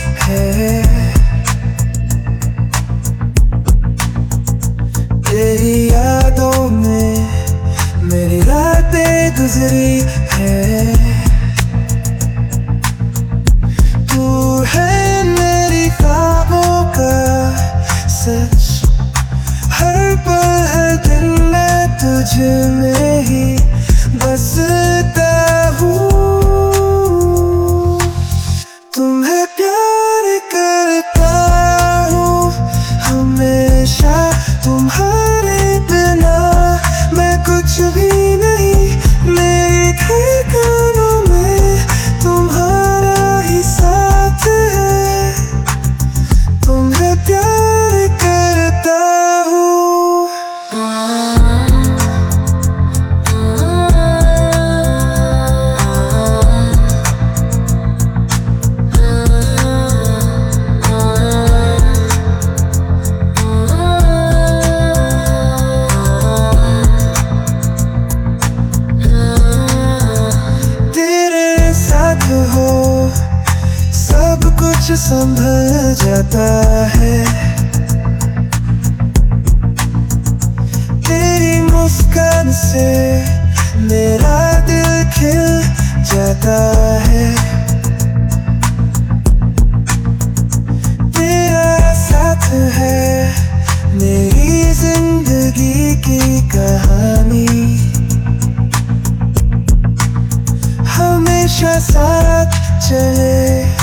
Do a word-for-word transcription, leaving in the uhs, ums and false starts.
है। तेरी यादों में मेरी रातें गुजरी है। तू है मेरी ख्वाबों का सच, हर पल हर दिन मैं तुझ में ही बसता हूँ। तुम्हें प्यार करता हूँ हमेशा, तुम्हारे बिना मैं कुछ भी नहीं। मेरे धड़कनों में तुम्हारा ही साथ है। तुम्हें प्यार करता हूँ। हो सब कुछ संभल जाता है। तेरी मुस्कान से मेरा दिल खिल जाता है। तेरा साथ है मेरी जिंदगी की कहानी, हमेशा साथ चले।